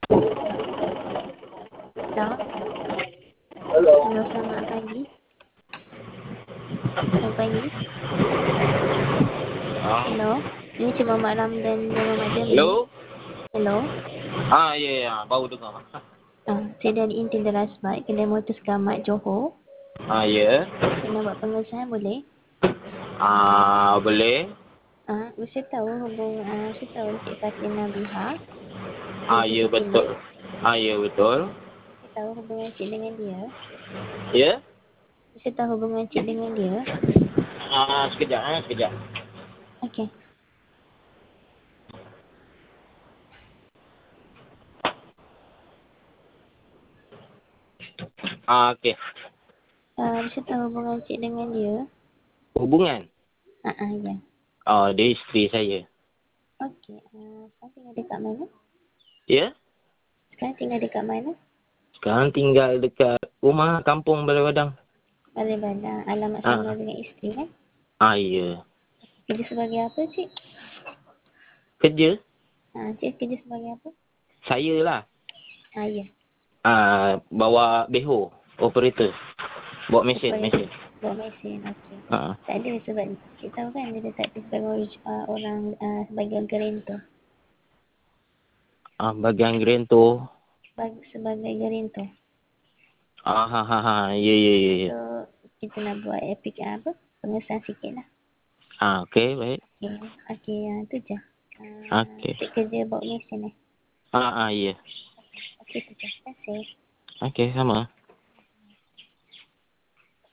Halo. Halo. Halo, selamat pagi. Selamat pagi. Halo. Ini Cik Muhammad Ramdan dan Muhammad Jamil. Hello. Halo. Ya, ya, baru dengar. Saya dari Inti Derasbat, Kedai Motor Selamat Johor. Ya. Saya nak buat pengesahan boleh? Boleh. Saya tahu saya tahu Cik Fatin Nabiha. Ya, betul. Ya, betul. Saya tahu hubungan Cik dengan dia. Ya. Saya tahu hubungan Cik dengan dia. Sekejap. Okey. Okey. Saya tahu hubungan Cik dengan dia. Hubungan? Ya. Dia isteri saya. Okey. Sekarang tinggal dekat mana? Ya. Sekarang tinggal dekat mana? Sekarang tinggal dekat rumah kampung Balai Wadang. Balai Badang. Alamat sama dengan isteri kan? Ya. Kerja sebagai apa, Cik? Kerja? Cik kerja sebagai apa? Saya lah. Ya. Bawa beho. Operator. Bawa mesin. Bawa mesin, okey. Ah. Tak ada sebab Cik tahu kan dia tak ada sebagai orang sebagai gerento. Bagian gerento. Sebagai gerento. Ya. So, kita nak buat pengesahan sikit lah. Okey, baik. Okey, tu je. Okey. Cik kerja bawa mesin Ya. Okey, tu je. Terima kasih. Okey, sama.